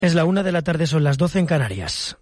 Es la 1 de la tarde, son las 12 en Canarias.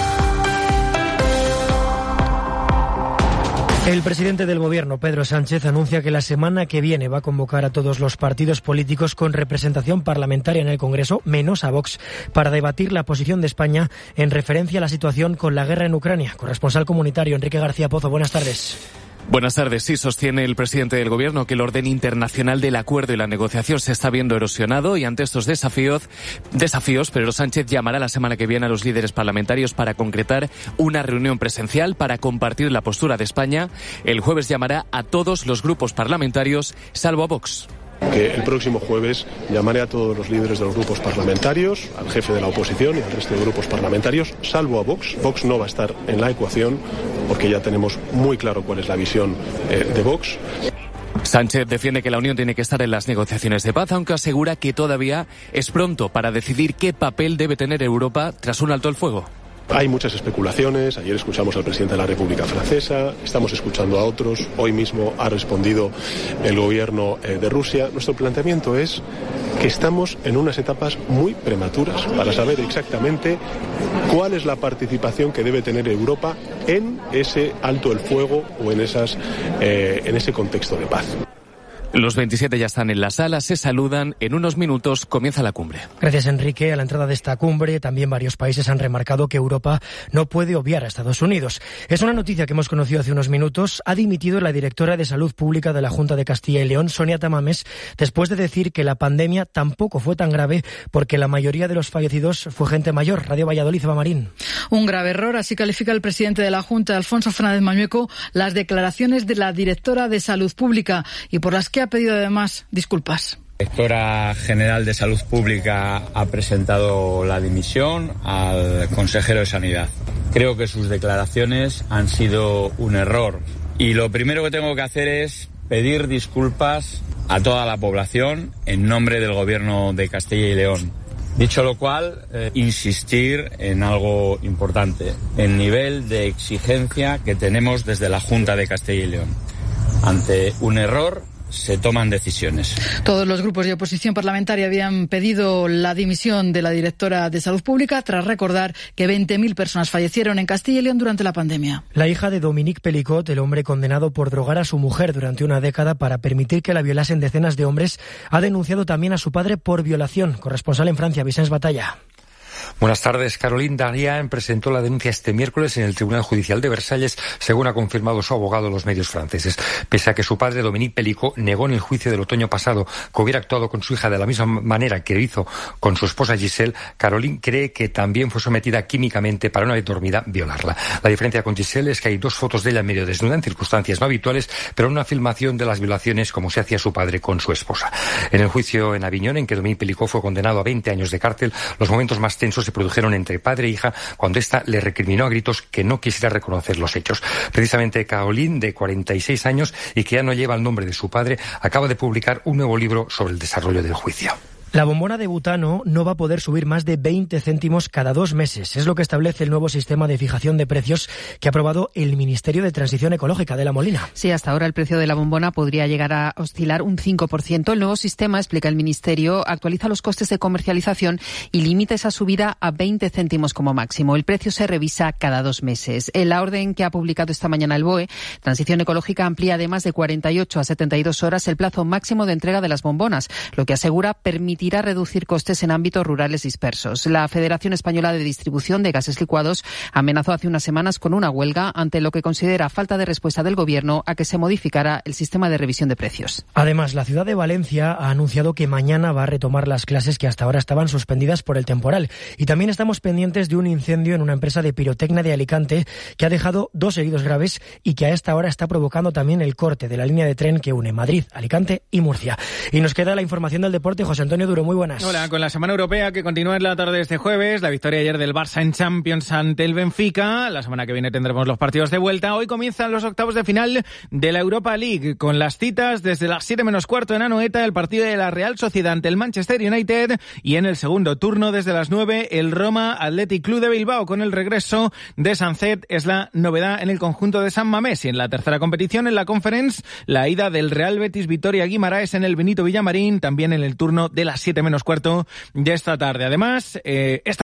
El presidente del Gobierno, Pedro Sánchez, anuncia que la semana que viene va a convocar a todos los partidos políticos con representación parlamentaria en el Congreso, menos a Vox, para debatir la posición de España en referencia a la situación con la guerra en Ucrania. Corresponsal comunitario Enrique García Pozo, buenas tardes. Buenas tardes. Sí, sostiene el presidente del Gobierno que el orden internacional del acuerdo y la negociación se está viendo erosionado y ante estos desafíos, Pedro Sánchez llamará la semana que viene a los líderes parlamentarios para concretar una reunión presencial para compartir la postura de España. El jueves llamará a todos los grupos parlamentarios, salvo a Vox. Que el próximo jueves llamaré a todos los líderes de los grupos parlamentarios, al jefe de la oposición y al resto de grupos parlamentarios, salvo a Vox. Vox no va a estar en la ecuación porque ya tenemos muy claro cuál es la visión de Vox. Sánchez defiende que la Unión tiene que estar en las negociaciones de paz, aunque asegura que todavía es pronto para decidir qué papel debe tener Europa tras un alto el fuego. Hay muchas especulaciones, ayer escuchamos al presidente de la República Francesa, estamos escuchando a otros, hoy mismo ha respondido el gobierno de Rusia. Nuestro planteamiento es que estamos en unas etapas muy prematuras para saber exactamente cuál es la participación que debe tener Europa en ese alto el fuego o en ese contexto de paz. Los 27 ya están en la sala, se saludan, en unos minutos comienza la cumbre. Gracias, Enrique. A la entrada de esta cumbre también varios países han remarcado que Europa no puede obviar a Estados Unidos. Es una noticia que hemos conocido hace unos minutos. Ha dimitido la directora de Salud Pública de la Junta de Castilla y León, Sonia Tamames, después de decir que la pandemia tampoco fue tan grave porque la mayoría de los fallecidos fue gente mayor. Radio Valladolid, Eva Marín. Un grave error, así califica el presidente de la Junta, Alfonso Fernández Mañueco, las declaraciones de la directora de Salud Pública y por las que ha pedido además disculpas. La directora general de Salud Pública ha presentado la dimisión al consejero de Sanidad. Creo que sus declaraciones han sido un error y lo primero que tengo que hacer es pedir disculpas a toda la población en nombre del Gobierno de Castilla y León. Dicho lo cual, insistir en algo importante, el nivel de exigencia que tenemos desde la Junta de Castilla y León. Ante un error se toman decisiones. Todos los grupos de oposición parlamentaria habían pedido la dimisión de la directora de Salud Pública tras recordar que 20.000 personas fallecieron en Castilla y León durante la pandemia. La hija de Dominique Pelicot, el hombre condenado por drogar a su mujer durante una década para permitir que la violasen decenas de hombres, ha denunciado también a su padre por violación. Corresponsal en Francia, Vicens Batalla. Buenas tardes. Caroline Darrian presentó la denuncia este miércoles en el Tribunal Judicial de Versalles, según ha confirmado su abogado a los medios franceses. Pese a que su padre, Dominique Pelicot, negó en el juicio del otoño pasado que hubiera actuado con su hija de la misma manera que lo hizo con su esposa Giselle, Caroline cree que también fue sometida químicamente para una vez dormida violarla. La diferencia con Giselle es que hay dos fotos de ella medio desnuda en circunstancias no habituales, pero una filmación de las violaciones como se hacía su padre con su esposa. En el juicio en Aviñón, en que Dominique Pelicot fue condenado a 20 años de cárcel, los momentos más tensos se produjeron entre padre e hija cuando ésta le recriminó a gritos que no quisiera reconocer los hechos. Precisamente Caroline, de 46 años y que ya no lleva el nombre de su padre, acaba de publicar un nuevo libro sobre el desarrollo del juicio. La bombona de butano no va a poder subir más de 20 céntimos cada 2 meses. Es lo que establece el nuevo sistema de fijación de precios que ha aprobado el Ministerio de Transición Ecológica de La Molina. Sí, hasta ahora el precio de la bombona podría llegar a oscilar un 5%. El nuevo sistema, explica el Ministerio, actualiza los costes de comercialización y limita esa subida a 20 céntimos como máximo. El precio se revisa cada 2 meses. En la orden que ha publicado esta mañana el BOE, Transición Ecológica amplía de más de 48 a 72 horas el plazo máximo de entrega de las bombonas, lo que asegura permitirá reducir costes en ámbitos rurales dispersos. La Federación Española de Distribución de Gases Licuados amenazó hace unas semanas con una huelga ante lo que considera falta de respuesta del Gobierno a que se modificara el sistema de revisión de precios. Además, la ciudad de Valencia ha anunciado que mañana va a retomar las clases que hasta ahora estaban suspendidas por el temporal. Y también estamos pendientes de un incendio en una empresa de pirotecnia de Alicante que ha dejado 2 heridos graves y que a esta hora está provocando también el corte de la línea de tren que une Madrid, Alicante y Murcia. Y nos queda la información del deporte. José Antonio Duro, muy buenas. Hola, con la semana europea que continúa en la tarde de este jueves, la victoria ayer del Barça en Champions ante el Benfica. La semana que viene tendremos los partidos de vuelta. Hoy comienzan los octavos de final de la Europa League, con las citas desde las 7 menos cuarto en Anoeta, el partido de la Real Sociedad ante el Manchester United, y en el segundo turno desde las 9 el Roma Athletic Club de Bilbao, con el regreso de Sancet. Es la novedad en el conjunto de San Mamés. Y en la tercera competición, en la Conference, la ida del Real Betis Vitoria Guimaraes en el Benito Villamarín, también en el turno de las las 7 menos cuarto de esta tarde. Además, esta